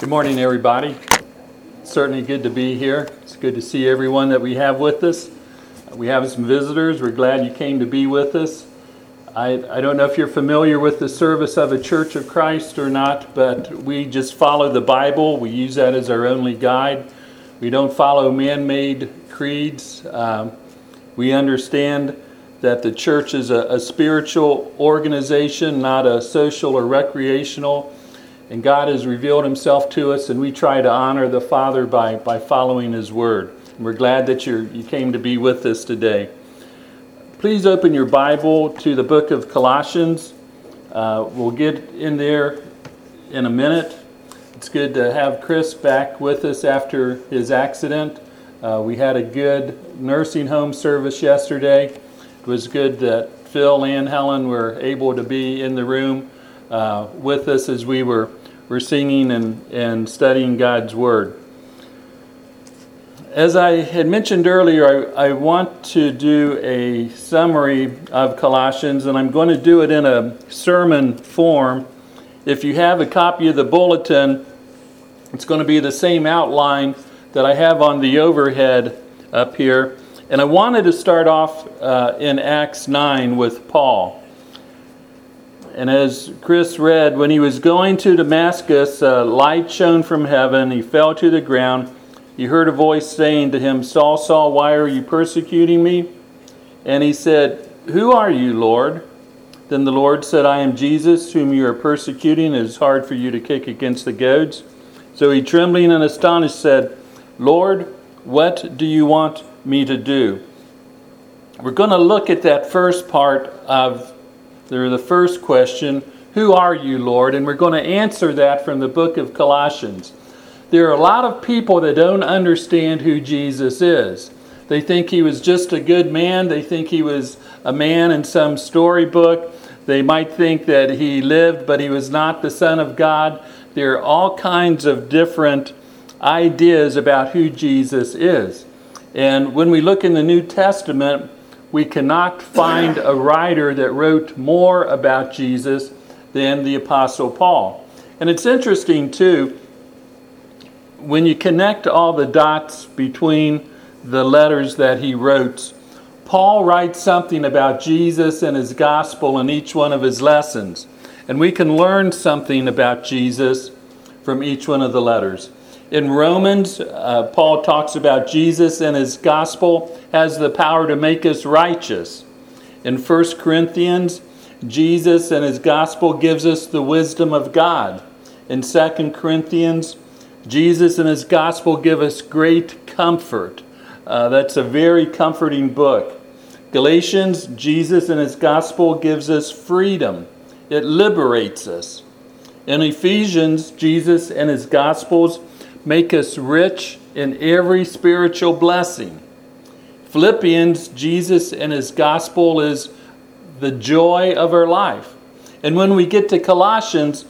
Good morning, everybody. It's certainly good to be here. It's good to see everyone that we have with us. We have some visitors. We're glad you came to be with us. I don't know if you're familiar with the service of a Church of Christ or not, but we just follow the Bible. We use that as our only guide. We don't follow man-made creeds. We understand that the church is a spiritual organization, not a social or recreational. And God has revealed himself to us, and we try to honor the Father by following his word. And we're glad that you came to be with us today. Please open your Bible to the book of Colossians. We'll get in there in a minute. It's good to have Chris back with us after his accident. We had a good nursing home service yesterday. It was good that Phil and Helen were able to be in the room with us as we were singing and studying God's Word. As I had mentioned earlier, I want to do a summary of Colossians, and I'm going to do it in a sermon form. If you have a copy of the bulletin, it's going to be the same outline that I have on the overhead up here. And I wanted to start off in Acts 9 with Paul. And as Chris read, when he was going to Damascus, a light shone from heaven. He fell to the ground. He heard a voice saying to him, "Saul, Saul, why are you persecuting me?" And he said, "Who are you, Lord?" Then the Lord said, "I am Jesus, whom you are persecuting. It is hard for you to kick against the goads." So he, trembling and astonished, said, "Lord, what do you want me to do?" We're going to look at that first part of the first question, "Who are you, Lord?" And we're going to answer that from the book of Colossians. There are a lot of people that don't understand who Jesus is. They think he was just a good man. They think he was a man in some storybook. They might think that he lived, but he was not the Son of God. There are all kinds of different ideas about who Jesus is. And when we look in the New Testament, we cannot find a writer that wrote more about Jesus than the Apostle Paul. And it's interesting, too, when you connect all the dots between the letters that he wrote, Paul writes something about Jesus and his gospel in each one of his lessons. And we can learn something about Jesus from each one of the letters. In Romans, Paul talks about Jesus and his gospel has the power to make us righteous. In 1 Corinthians, Jesus and his gospel gives us the wisdom of God. In 2 Corinthians, Jesus and his gospel give us great comfort. That's a very comforting book. Galatians, Jesus and his gospel gives us freedom. It liberates us. In Ephesians, Jesus and his gospels make us rich in every spiritual blessing. Philippians, Jesus and his gospel is the joy of our life. And when we get to Colossians,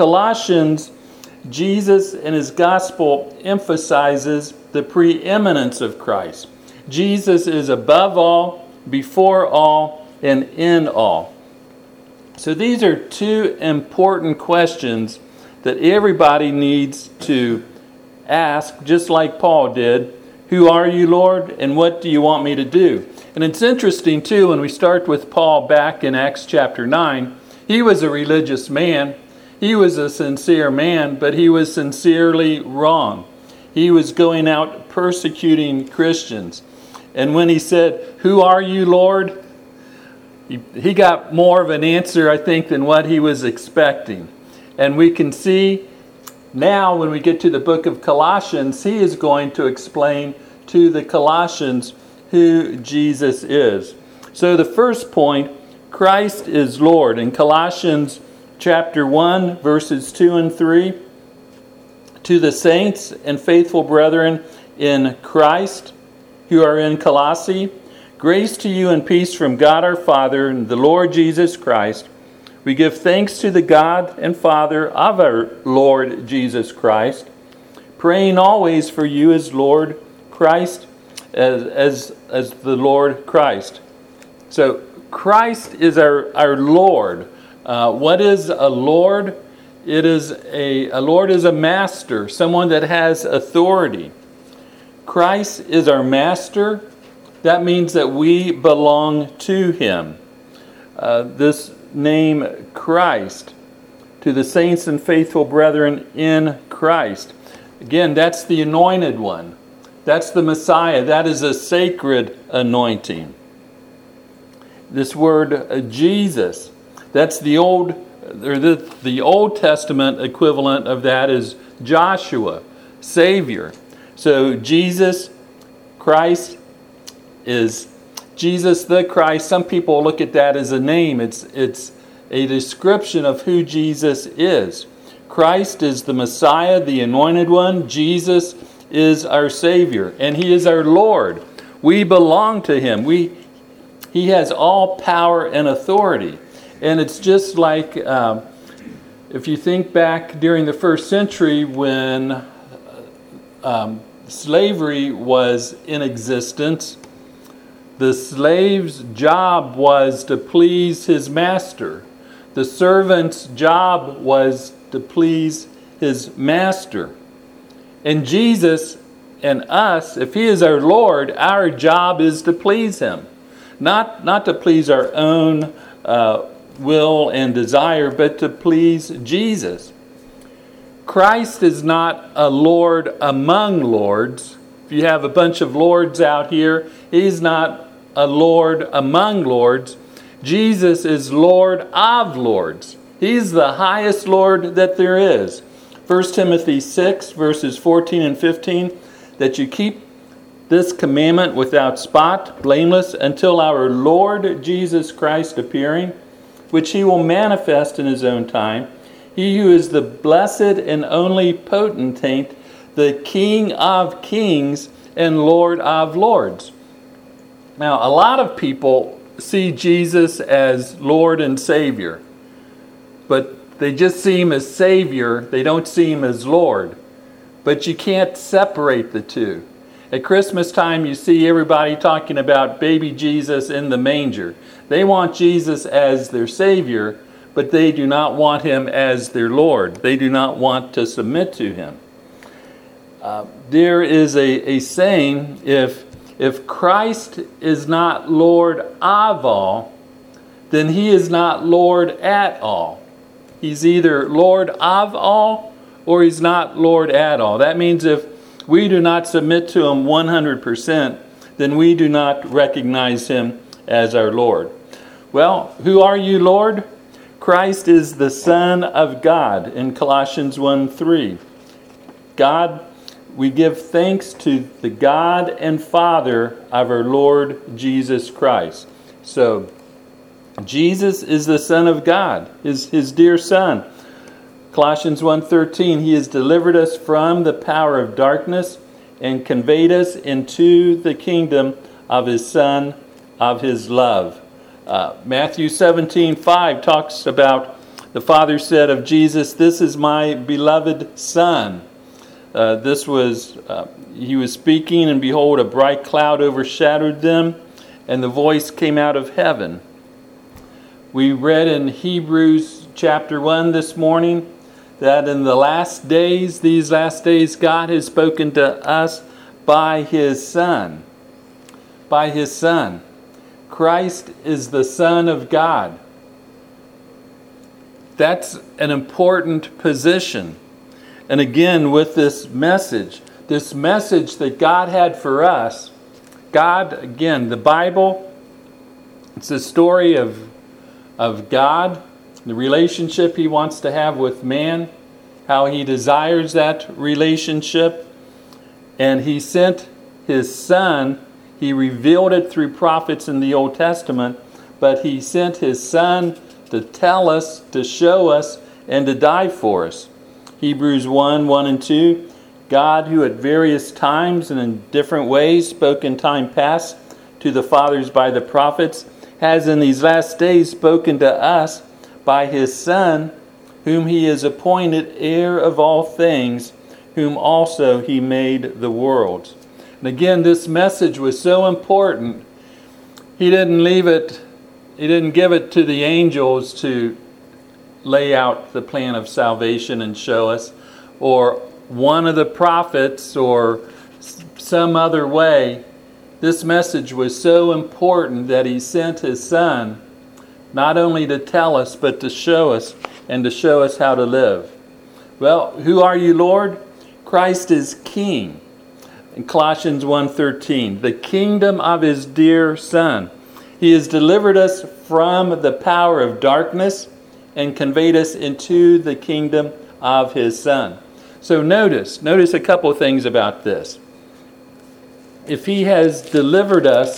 Jesus and his gospel emphasizes the preeminence of Christ. Jesus is above all, before all, and in all. So these are two important questions that everybody needs to ask, just like Paul did. Who are you, Lord, and what do you want me to do? And it's interesting, too, when we start with Paul back in Acts chapter 9, he was a religious man. He was a sincere man, but he was sincerely wrong. He was going out persecuting Christians. And when he said, "Who are you, Lord?" he got more of an answer, I think, than what he was expecting. And we can see now, when we get to the book of Colossians, he is going to explain to the Colossians who Jesus is. So the first point, Christ is Lord. In Colossians chapter 1, verses 2 and 3, "To the saints and faithful brethren in Christ who are in Colossae, grace to you and peace from God our Father and the Lord Jesus Christ. We give thanks to the God and Father of our Lord Jesus Christ, praying always for you as Lord Christ, as the Lord Christ." So Christ is our Lord. What is a Lord? A Lord is a master, someone that has authority. Christ is our master. That means that we belong to him. This name Christ, to the saints and faithful brethren in Christ. Again, that's the anointed one. That's the Messiah. That is a sacred anointing. This word Jesus, that's the Old Testament equivalent of that is Joshua, Savior. So Jesus, Christ, is Jesus the Christ. Some people look at that as a name. It's a description of who Jesus is. Christ is the Messiah, the anointed one. Jesus is our Savior, and he is our Lord. We belong to him. He has all power and authority. And it's just like if you think back during the first century when slavery was in existence, the slave's job was to please his master. The servant's job was to please his master. And Jesus and us, if he is our Lord, our job is to please him. Not to please our own will and desire, but to please Jesus. Christ is not a Lord among lords. If you have a bunch of lords out here, he's not a Lord among lords. Jesus is Lord of lords. He's the highest Lord that there is. 1 Timothy 6, verses 14 and 15, that you keep this commandment without spot, blameless, until our Lord Jesus Christ appearing, which he will manifest in his own time. He who is the blessed and only potentate, the King of kings and Lord of lords. Now, a lot of people see Jesus as Lord and Savior, but they just see him as Savior. They don't see him as Lord. But you can't separate the two. At Christmas time, you see everybody talking about baby Jesus in the manger. They want Jesus as their Savior, but they do not want him as their Lord. They do not want to submit to him. There is a saying, if Christ is not Lord of all, then he is not Lord at all. He's either Lord of all or he's not Lord at all. That means if we do not submit to him 100%, then we do not recognize him as our Lord. Well, who are you, Lord? Christ is the Son of God in Colossians 1:3. God, we give thanks to the God and Father of our Lord Jesus Christ. So, Jesus is the Son of God, his dear Son. Colossians 1:13, he has delivered us from the power of darkness and conveyed us into the kingdom of his Son, of his love. Matthew 17:5 talks about, the Father said of Jesus, "This is my beloved Son." He was speaking, and behold, a bright cloud overshadowed them, and the voice came out of heaven. We read in Hebrews chapter 1 this morning that in the last days, these last days, God has spoken to us by his Son. By his Son. Christ is the Son of God. That's an important position. And again, with this message that God had for us, God, again, the Bible, it's a story of God, the relationship he wants to have with man, how he desires that relationship. And he sent his Son. He revealed it through prophets in the Old Testament, but he sent his Son to tell us, to show us, and to die for us. Hebrews 1 and 2, God, who at various times and in different ways spoke in time past to the fathers by the prophets, has in these last days spoken to us by his Son, whom he has appointed heir of all things, whom also he made the worlds. And again, this message was so important. He didn't give it to the angels to lay out the plan of salvation and show us, or one of the prophets, or some other way. This message was so important that he sent his Son not only to tell us, but to show us, and to show us how to live. Well, who are you, Lord? Christ is King. In Colossians 1:13, the kingdom of his dear Son. He has delivered us from the power of darkness and conveyed us into the kingdom of his Son. So notice a couple of things about this. If he has delivered us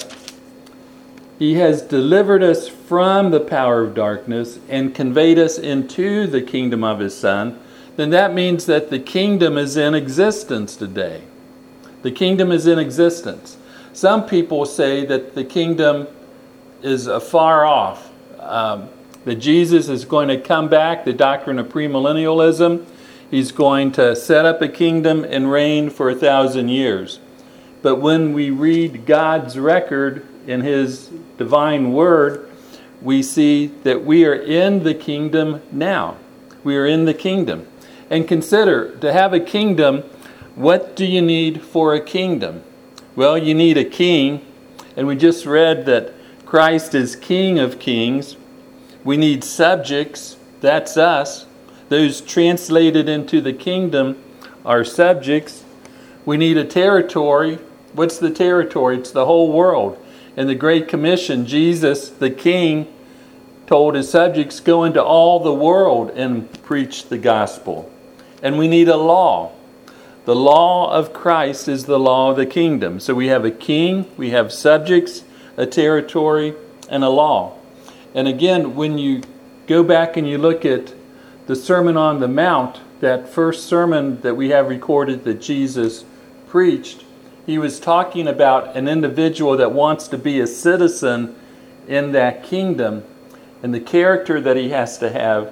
from the power of darkness and conveyed us into the kingdom of his Son, then that means that the kingdom is in existence today. The kingdom is in existence. Some people say that the kingdom is afar off, that Jesus is going to come back, the doctrine of premillennialism. He's going to set up a kingdom and reign for 1,000 years. But when we read God's record in his divine word, we see that we are in the kingdom now. We are in the kingdom. And consider, to have a kingdom, what do you need for a kingdom? Well, you need a king, and we just read that Christ is King of Kings. We need subjects, that's us. Those translated into the kingdom are subjects. We need a territory. What's the territory? It's the whole world. In the Great Commission, Jesus, the King, told his subjects, go into all the world and preach the gospel. And we need a law. The law of Christ is the law of the kingdom. So we have a king, we have subjects, a territory, and a law. And again, when you go back and you look at the Sermon on the Mount, that first sermon that we have recorded that Jesus preached, he was talking about an individual that wants to be a citizen in that kingdom, and the character that he has to have,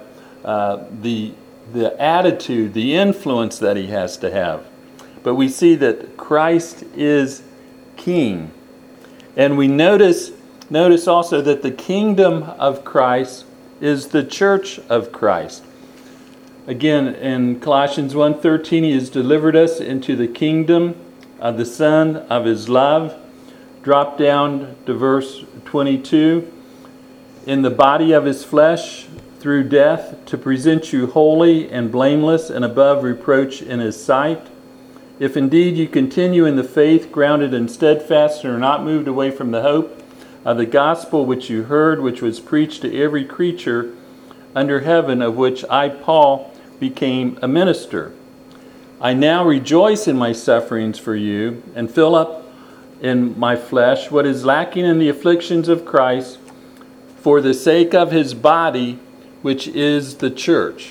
the attitude, the influence that he has to have. But we see that Christ is King. And we notice also that the kingdom of Christ is the church of Christ. Again, in Colossians 1:13, he has delivered us into the kingdom of the Son of his love. Drop down to verse 22. In the body of his flesh, through death, to present you holy and blameless and above reproach in his sight. If indeed you continue in the faith, grounded and steadfast, and are not moved away from the hope of the gospel which you heard, which was preached to every creature under heaven, of which I, Paul, became a minister. I now rejoice in my sufferings for you, and fill up in my flesh what is lacking in the afflictions of Christ, for the sake of his body, which is the church.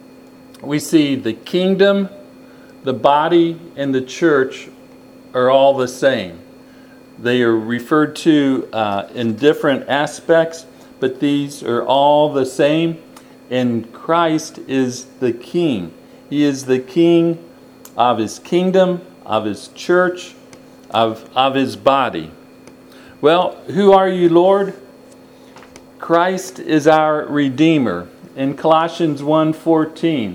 We see the kingdom, the body, and the church are all the same. They are referred to in different aspects, but these are all the same. And Christ is the King. He is the King of his kingdom, of his church, of his body. Well, who are you, Lord? Christ is our Redeemer. In Colossians 1:14,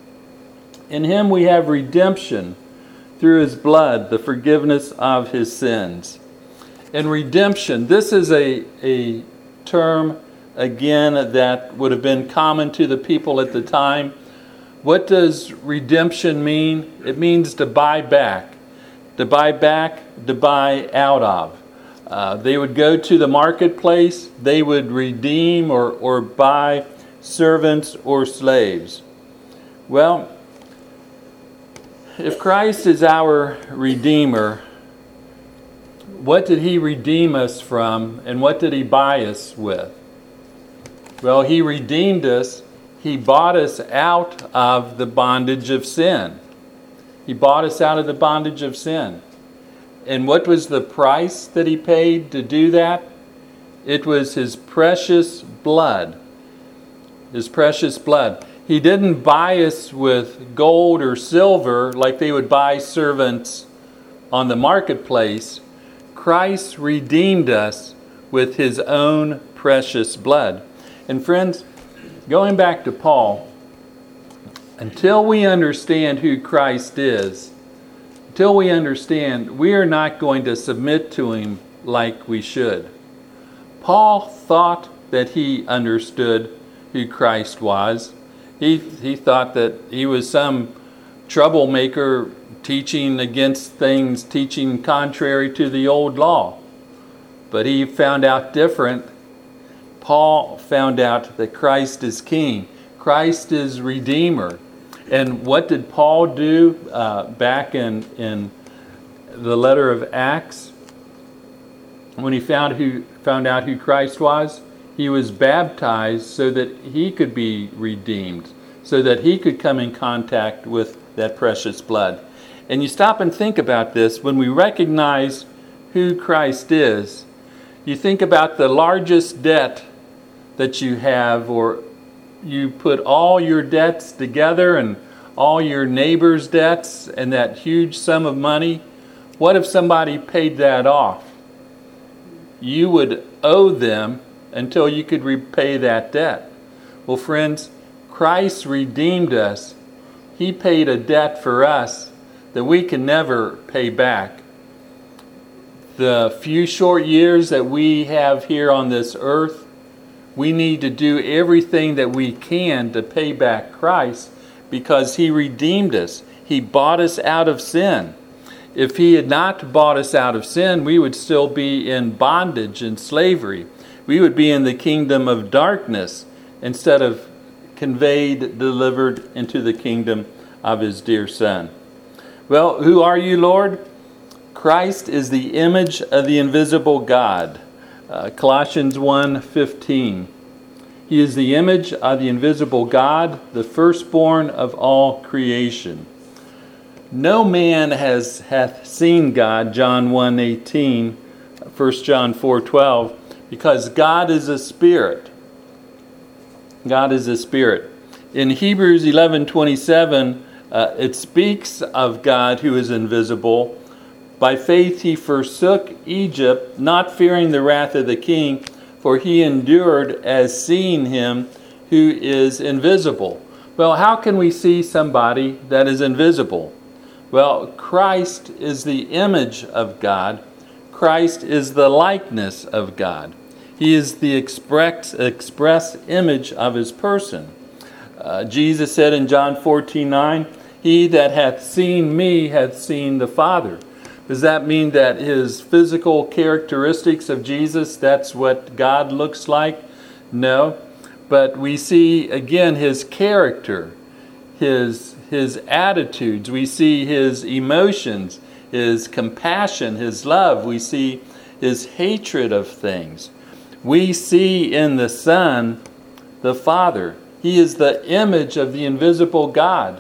in him we have redemption through his blood, the forgiveness of his sins. And redemption, this is a term, again, that would have been common to the people at the time. What does redemption mean? It means to buy back. To buy back, to buy out of. They would go to the marketplace. They would redeem or buy servants or slaves. Well, if Christ is our Redeemer, what did he redeem us from, and what did he buy us with? Well, he redeemed us. He bought us out of the bondage of sin. He bought us out of the bondage of sin. And what was the price that he paid to do that? It was his precious blood. His precious blood. He didn't buy us with gold or silver like they would buy servants on the marketplace. Christ redeemed us with his own precious blood. And friends, going back to Paul, until we understand who Christ is, until we understand, we are not going to submit to him like we should. Paul thought that he understood who Christ was. He thought that he was some troublemaker teaching against things, teaching contrary to the old law. But he found out different. Paul found out that Christ is King. Christ is Redeemer. And what did Paul do back in the letter of Acts? When he found out who Christ was, he was baptized so that he could be redeemed, so that he could come in contact with that precious blood. And you stop and think about this. When we recognize who Christ is, you think about the largest debt that you have, or you put all your debts together and all your neighbor's debts and that huge sum of money. What if somebody paid that off? You would owe them until you could repay that debt. Well, friends, Christ redeemed us. He paid a debt for us that we can never pay back. The few short years that we have here on this earth, we need to do everything that we can to pay back Christ, because he redeemed us. He bought us out of sin. If he had not bought us out of sin, we would still be in bondage and slavery. We would be in the kingdom of darkness instead of conveyed, delivered into the kingdom of his dear Son. Well, who are you, Lord? Christ is the image of the invisible God. Colossians 1:15. He is the image of the invisible God, the firstborn of all creation. No man hath seen God, John 1:18, 1 John 4:12, because God is a spirit. God is a spirit. In Hebrews 11:27, it speaks of God who is invisible. By faith he forsook Egypt, not fearing the wrath of the king, for he endured as seeing him who is invisible. Well, how can we see somebody that is invisible? Well, Christ is the image of God. Christ is the likeness of God. He is the express image of his person. Jesus said in John 14:9, "He that hath seen me hath seen the Father." Does that mean that his physical characteristics of Jesus, that's what God looks like? No. But we see, again, his character, his attitudes. We see his emotions, his compassion, his love. We see his hatred of things. We see in the Son the Father. He is the image of the invisible God.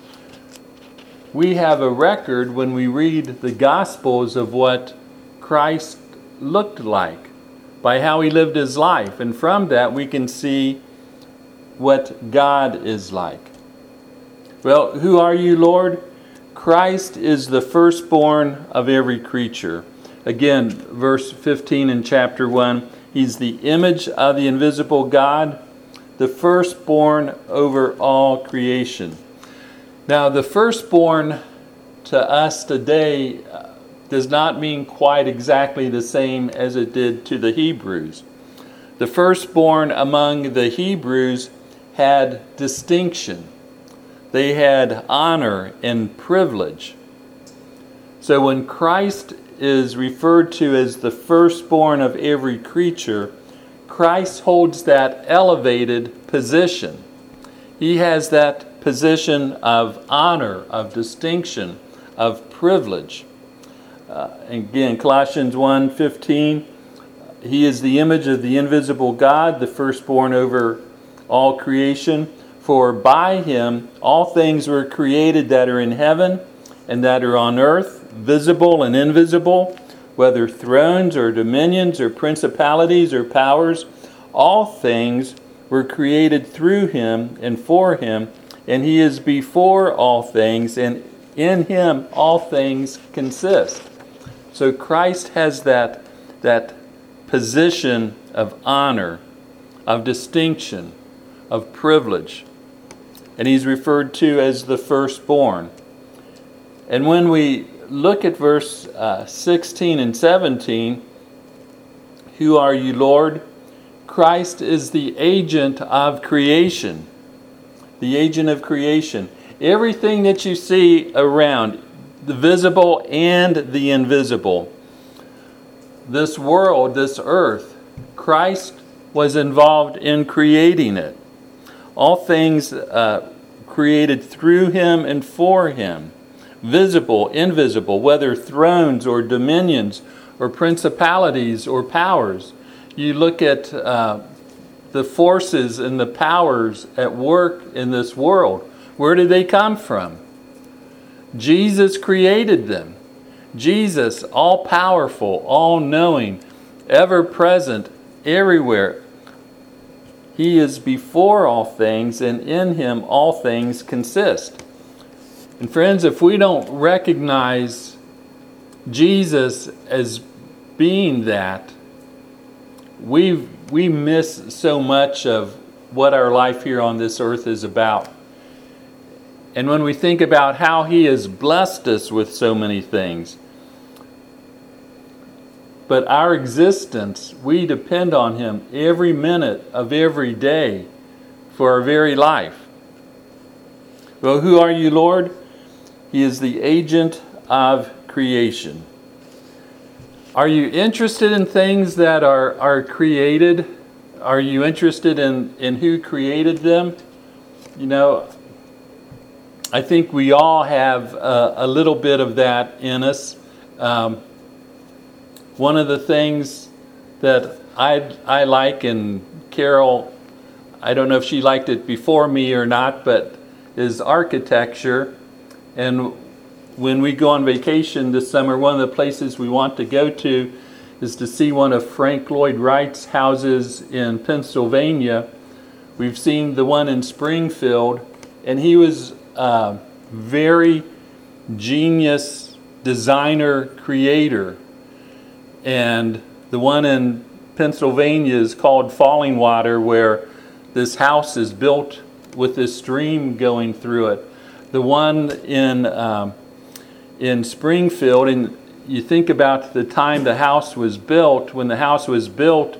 We have a record when we read the Gospels of what Christ looked like, by how he lived his life. And from that we can see what God is like. Well, who are you, Lord? Christ is the firstborn of every creature. Again, verse 15 in chapter 1, he's the image of the invisible God, the firstborn over all creation. Now, the firstborn to us today does not mean quite exactly the same as it did to the Hebrews. The firstborn among the Hebrews had distinction. They had honor and privilege. So when Christ is referred to as the firstborn of every creature, Christ holds that elevated position. He has that position of honor, of distinction, of privilege. Again, Colossians 1:15, he is the image of the invisible God, the firstborn over all creation. For by him all things were created that are in heaven and that are on earth, visible and invisible, whether thrones or dominions or principalities or powers. All things were created through him and for him, and he is before all things, and in him all things consist. So Christ has that position of honor, of distinction, of privilege. And he's referred to as the firstborn. And when we look at verse 16 and 17, who are you, Lord? Christ is the agent of creation. The agent of creation. Everything that you see around, the visible and the invisible, this world, this earth, Christ was involved in creating it. All things created through him and for him. Visible, invisible, whether thrones or dominions or principalities or powers. You look at the forces and the powers at work in this world. Where did they come from? Jesus created them. Jesus, all-powerful, all-knowing, ever-present, everywhere. He is before all things, and in him all things consist. And friends, if we don't recognize Jesus as being that, we miss so much of what our life here on this earth is about. And when we think about how he has blessed us with so many things, but our existence, we depend on him every minute of every day for our very life. Well, who are you, Lord? He is the agent of creation. Are you interested in things that are created? Are you interested in who created them? You know, I think we all have a little bit of that in us. One of the things that I like, and Carol, I don't know if she liked it before me or not, but is architecture. And when we go on vacation this summer, one of the places we want to go to is to see one of Frank Lloyd Wright's houses in Pennsylvania. We've seen the one in Springfield, and he was a very genius designer, creator. And the one in Pennsylvania is called Falling Water, where this house is built with this stream going through it. The one in Springfield, and you think about the time the house was built. When the house was built,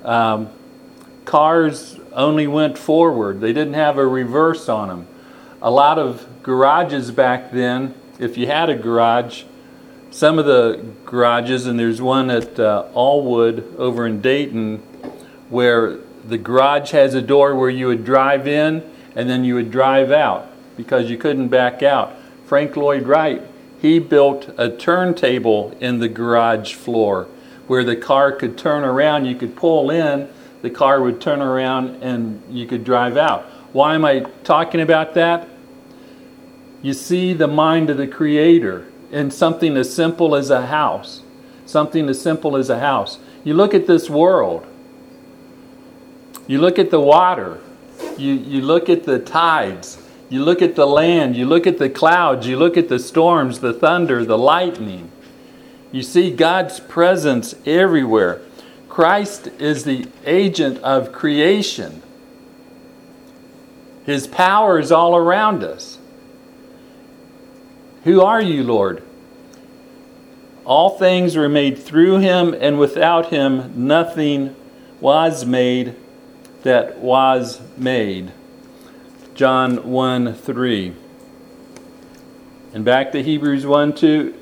cars only went forward. They didn't have a reverse on them. A lot of garages back then, if you had a garage, some of the garages, and there's one at Allwood over in Dayton, where the garage has a door where you would drive in and then you would drive out because you couldn't back out. Frank Lloyd Wright, he built a turntable in the garage floor where the car could turn around. You could pull in, the car would turn around, and you could drive out. Why am I talking about that? You see the mind of the Creator in something as simple as a house. Something as simple as a house. You look at this world. You look at the water. You look at the tides. You look at the land. You look at the clouds. You look at the storms, the thunder, the lightning. You see God's presence everywhere. Christ is the agent of creation. His power is all around us. Who are you, Lord? All things were made through him, and without him nothing was made that was made. John 1:3. And back to Hebrews 1:2.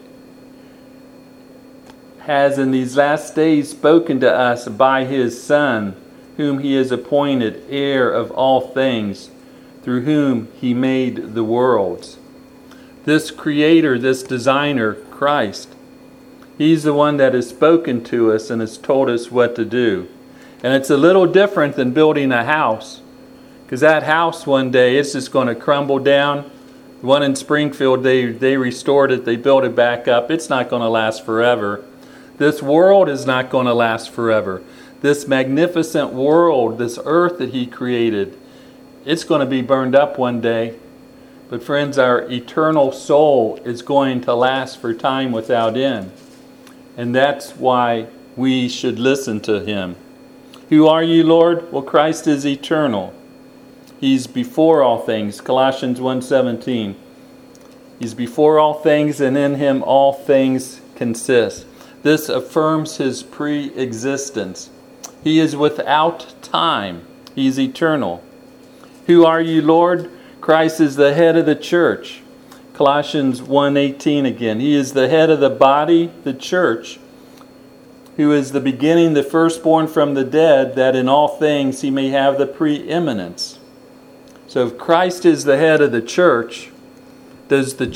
Has in these last days spoken to us by his Son, whom he has appointed heir of all things, through whom he made the worlds. This creator, this designer, Christ, he's the one that has spoken to us and has told us what to do. And it's a little different than building a house, because that house one day, it's just going to crumble down. The one in Springfield, they restored it, they built it back up. It's not going to last forever. This world is not going to last forever. This magnificent world, this earth that he created, it's going to be burned up one day. But friends, our eternal soul is going to last for time without end. And that's why we should listen to him. Who are you, Lord? Well, Christ is eternal. He's before all things, Colossians 1:17. He's before all things, and in him all things consist. This affirms his pre-existence. He is without time. He's eternal. Who are you, Lord? Christ is the head of the church. Colossians 1:18 again. He is the head of the body, the church, who is the beginning, the firstborn from the dead, that in all things he may have the preeminence. So if Christ is the head of the church, does the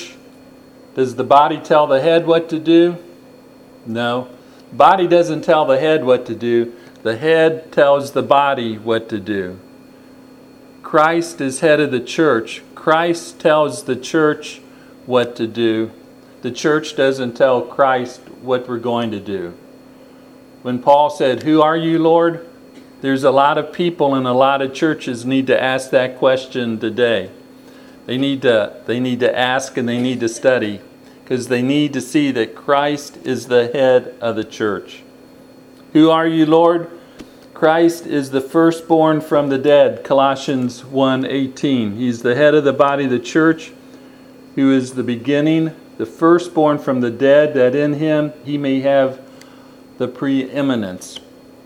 body tell the head what to do? No. The body doesn't tell the head what to do. The head tells the body what to do. Christ is head of the church. Christ tells the church what to do. The church doesn't tell Christ what we're going to do. When Paul said, "Who are you, Lord?" there's a lot of people in a lot of churches need to ask that question today. They need to ask and they need to study, because they need to see that Christ is the head of the church. Who are you, Lord? Christ is the firstborn from the dead, Colossians 1:18. He's the head of the body of the church, who is the beginning, the firstborn from the dead, that in him he may have the preeminence.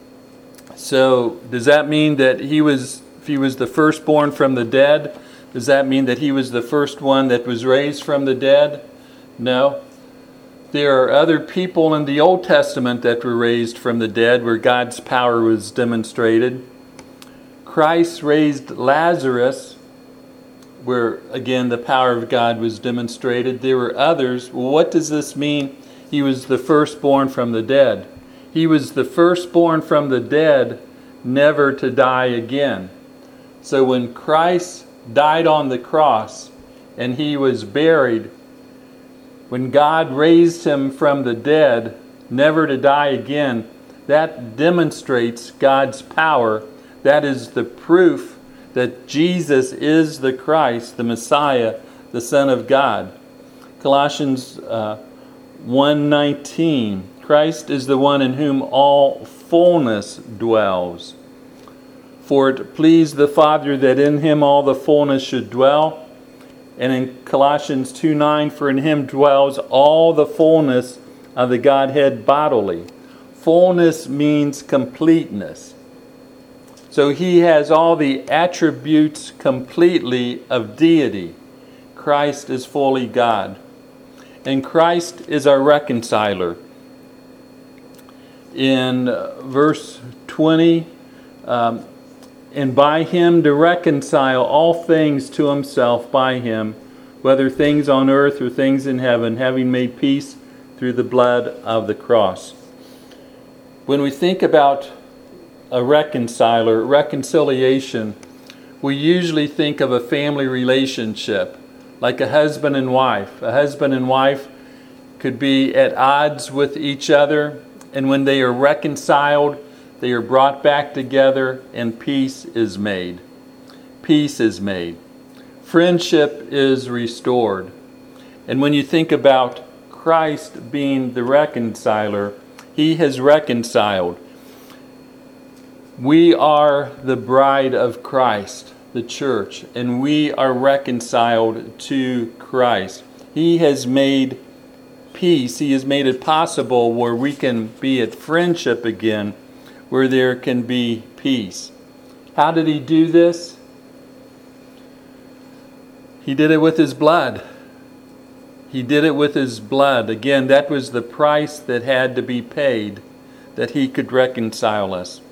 So does that mean that if he was the firstborn from the dead, does that mean that he was the first one that was raised from the dead? No. There are other people in the Old Testament that were raised from the dead where God's power was demonstrated. Christ raised Lazarus where, again, the power of God was demonstrated. There were others. Well, what does this mean? He was the firstborn from the dead. He was the firstborn from the dead, never to die again. So when Christ died on the cross and he was buried, when God raised him from the dead, never to die again, that demonstrates God's power. That is the proof that Jesus is the Christ, the Messiah, the Son of God. Colossians 1:19, Christ is the one in whom all fullness dwells. For it pleased the Father that in him all the fullness should dwell. And in Colossians 2:9, for in him dwells all the fullness of the Godhead bodily. Fullness means completeness. So he has all the attributes completely of deity. Christ is fully God. And Christ is our reconciler. In verse 20, and by him to reconcile all things to himself by him, whether things on earth or things in heaven, having made peace through the blood of the cross. When we think about a reconciler, reconciliation, we usually think of a family relationship, like a husband and wife. A husband and wife could be at odds with each other, and when they are reconciled, they are brought back together and peace is made. Peace is made. Friendship is restored. And when you think about Christ being the reconciler, he has reconciled. We are the bride of Christ, the church, and we are reconciled to Christ. He has made peace. He has made it possible where we can be at friendship again, where there can be peace. How did he do this? He did it with his blood. He did it with his blood. Again, that was the price that had to be paid that he could reconcile us.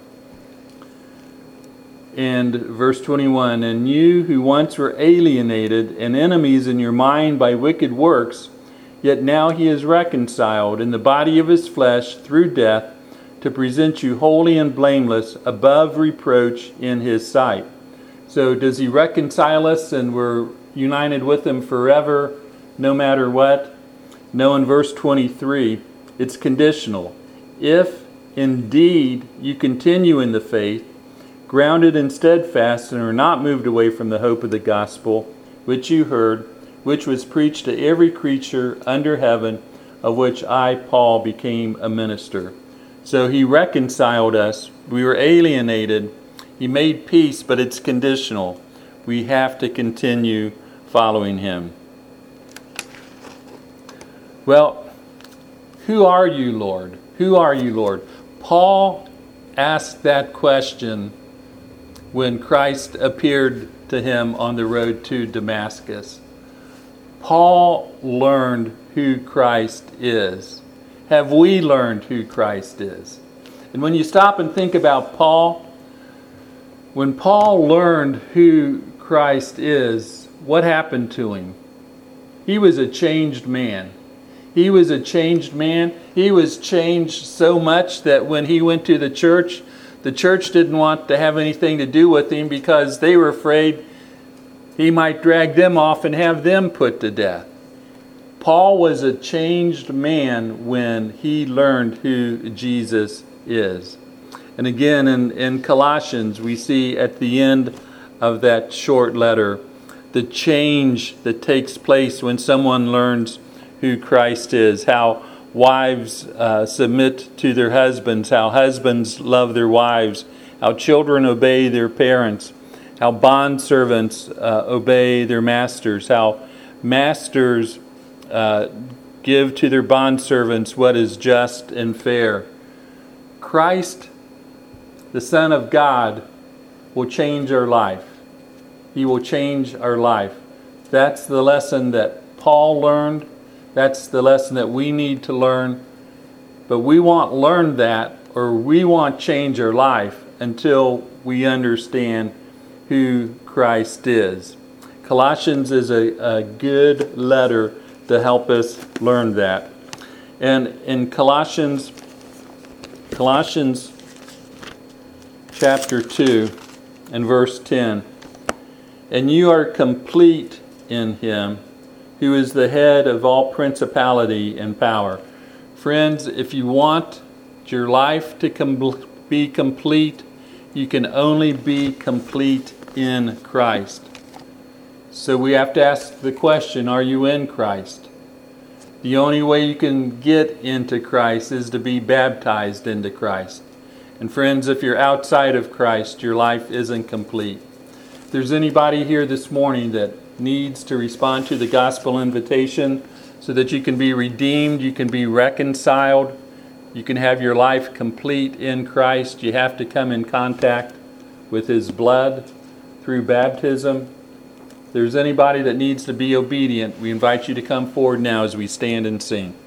And verse 21, and you who once were alienated and enemies in your mind by wicked works, yet now he is reconciled in the body of his flesh through death, to present you holy and blameless above reproach in his sight. So does he reconcile us and we're united with him forever, no matter what? No, in verse 23, it's conditional. If indeed you continue in the faith, grounded and steadfast, and are not moved away from the hope of the gospel, which you heard, which was preached to every creature under heaven, of which I, Paul, became a minister. So he reconciled us. We were alienated. He made peace, but it's conditional. We have to continue following him. Well, who are you, Lord? Who are you, Lord? Paul asked that question when Christ appeared to him on the road to Damascus. Paul learned who Christ is. Have we learned who Christ is? And when you stop and think about Paul, when Paul learned who Christ is, what happened to him? He was a changed man. He was a changed man. He was changed so much that when he went to the church didn't want to have anything to do with him because they were afraid he might drag them off and have them put to death. Paul was a changed man when he learned who Jesus is. And again, in Colossians, we see at the end of that short letter the change that takes place when someone learns who Christ is, how wives submit to their husbands, how husbands love their wives, how children obey their parents, how bondservants obey their masters, how masters give to their bondservants what is just and fair. Christ, the Son of God, will change our life. He will change our life. That's the lesson that Paul learned. That's the lesson that we need to learn. But we won't learn that, or we won't change our life until we understand who Christ is. Colossians is a good letter to help us learn that. And in Colossians chapter 2 and verse 10, and you are complete in him, who is the head of all principality and power. Friends, if you want your life to be complete, you can only be complete in Christ. So we have to ask the question, are you in Christ? The only way you can get into Christ is to be baptized into Christ. And friends, if you're outside of Christ, your life isn't complete. If there's anybody here this morning that needs to respond to the gospel invitation so that you can be redeemed, you can be reconciled, you can have your life complete in Christ, you have to come in contact with his blood through baptism. If there's anybody that needs to be obedient, we invite you to come forward now as we stand and sing.